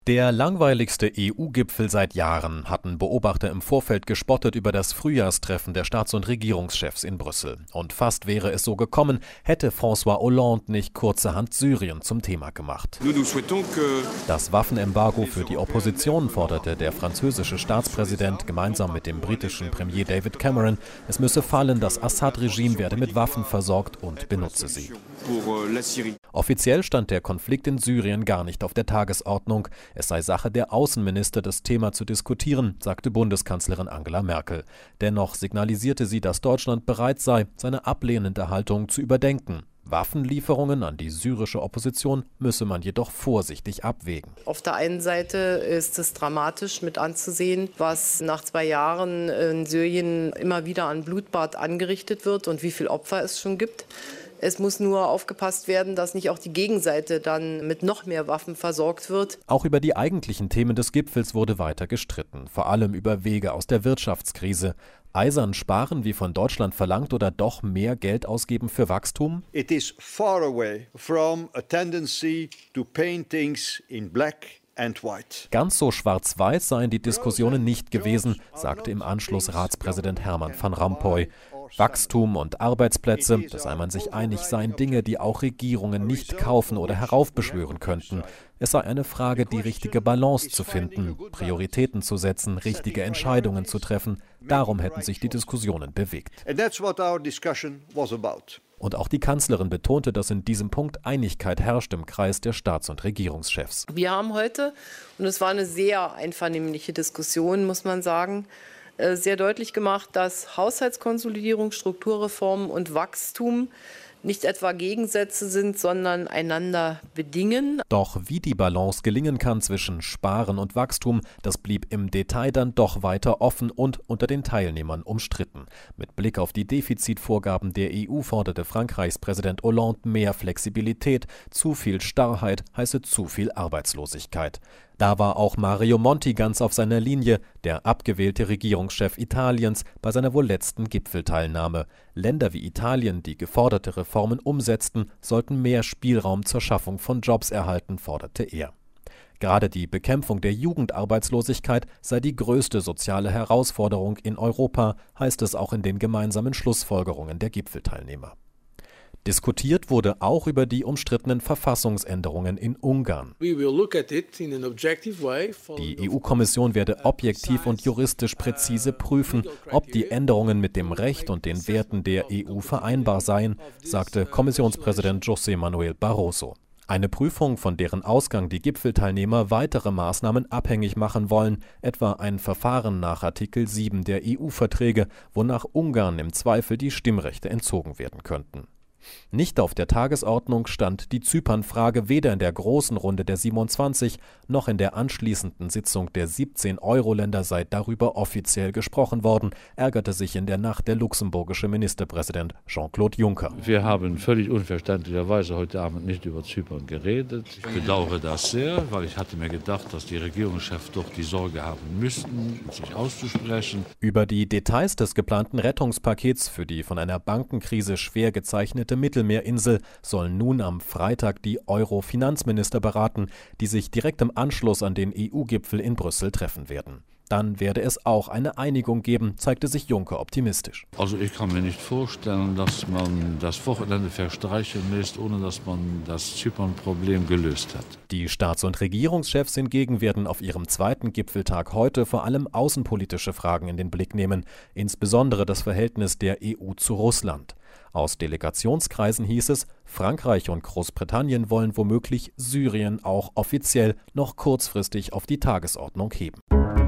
Der langweiligste EU-Gipfel seit Jahren, hatten Beobachter im Vorfeld gespottet über das Frühjahrstreffen der Staats- und Regierungschefs in Brüssel. Und fast wäre es so gekommen, hätte François Hollande nicht kurzerhand Syrien zum Thema gemacht. Das Waffenembargo für die Opposition forderte der französische Staatspräsident gemeinsam mit dem britischen Premier David Cameron. Es müsse fallen, das Assad-Regime werde mit Waffen versorgt und benutze sie. Offiziell stand der Konflikt in Syrien gar nicht auf der Tagesordnung. Es sei Sache der Außenminister, das Thema zu diskutieren, sagte Bundeskanzlerin Angela Merkel. Dennoch signalisierte sie, dass Deutschland bereit sei, seine ablehnende Haltung zu überdenken. Waffenlieferungen an die syrische Opposition müsse man jedoch vorsichtig abwägen. Auf der einen Seite ist es dramatisch mit anzusehen, was nach 2 Jahren in Syrien immer wieder an Blutbad angerichtet wird und wie viele Opfer es schon gibt. Es muss nur aufgepasst werden, dass nicht auch die Gegenseite dann mit noch mehr Waffen versorgt wird. Auch über die eigentlichen Themen des Gipfels wurde weiter gestritten, vor allem über Wege aus der Wirtschaftskrise. Eisern sparen, wie von Deutschland verlangt, oder doch mehr Geld ausgeben für Wachstum? It is far away from a tendency to paint things in black and white. Ganz so schwarz-weiß seien die Diskussionen nicht gewesen, sagte im Anschluss Ratspräsident Herman van Rompuy. Wachstum und Arbeitsplätze, da sei man sich einig, seien Dinge, die auch Regierungen nicht kaufen oder heraufbeschwören könnten. Es sei eine Frage, die richtige Balance zu finden, Prioritäten zu setzen, richtige Entscheidungen zu treffen. Darum hätten sich die Diskussionen bewegt. Und auch die Kanzlerin betonte, dass in diesem Punkt Einigkeit herrscht im Kreis der Staats- und Regierungschefs. Wir haben heute, und es war eine sehr einvernehmliche Diskussion, muss man sagen, sehr deutlich gemacht, dass Haushaltskonsolidierung, Strukturreformen und Wachstum nicht etwa Gegensätze sind, sondern einander bedingen. Doch wie die Balance gelingen kann zwischen Sparen und Wachstum, das blieb im Detail dann doch weiter offen und unter den Teilnehmern umstritten. Mit Blick auf die Defizitvorgaben der EU forderte Frankreichs Präsident Hollande mehr Flexibilität. Zu viel Starrheit heiße zu viel Arbeitslosigkeit. Da war auch Mario Monti ganz auf seiner Linie, der abgewählte Regierungschef Italiens, bei seiner wohl letzten Gipfelteilnahme. Länder wie Italien, die geforderte Reformen umsetzten, sollten mehr Spielraum zur Schaffung von Jobs erhalten, forderte er. Gerade die Bekämpfung der Jugendarbeitslosigkeit sei die größte soziale Herausforderung in Europa, heißt es auch in den gemeinsamen Schlussfolgerungen der Gipfelteilnehmer. Diskutiert wurde auch über die umstrittenen Verfassungsänderungen in Ungarn. Die EU-Kommission werde objektiv und juristisch präzise prüfen, ob die Änderungen mit dem Recht und den Werten der EU vereinbar seien, sagte Kommissionspräsident José Manuel Barroso. Eine Prüfung, von deren Ausgang die Gipfelteilnehmer weitere Maßnahmen abhängig machen wollen, etwa ein Verfahren nach Artikel 7 der EU-Verträge, wonach Ungarn im Zweifel die Stimmrechte entzogen werden könnten. Nicht auf der Tagesordnung stand die Zypernfrage weder in der großen Runde der 27 noch in der anschließenden Sitzung der 17 Euro-Länder sei darüber offiziell gesprochen worden, ärgerte sich in der Nacht der luxemburgische Ministerpräsident Jean-Claude Juncker. Wir haben völlig unverständlicherweise heute Abend nicht über Zypern geredet. Ich bedauere das sehr, weil ich hatte mir gedacht, dass die Regierungschefs doch die Sorge haben müssten, sich auszusprechen. Über die Details des geplanten Rettungspakets für die von einer Bankenkrise schwer gezeichnete Mittelmeerinsel sollen nun am Freitag die Euro-Finanzminister beraten, die sich direkt im Anschluss an den EU-Gipfel in Brüssel treffen werden. Dann werde es auch eine Einigung geben, zeigte sich Juncker optimistisch. Also ich kann mir nicht vorstellen, dass man das Wochenende verstreichen lässt, ohne dass man das Zypern-Problem gelöst hat. Die Staats- und Regierungschefs hingegen werden auf ihrem zweiten Gipfeltag heute vor allem außenpolitische Fragen in den Blick nehmen, insbesondere das Verhältnis der EU zu Russland. Aus Delegationskreisen hieß es, Frankreich und Großbritannien wollen womöglich Syrien auch offiziell noch kurzfristig auf die Tagesordnung heben.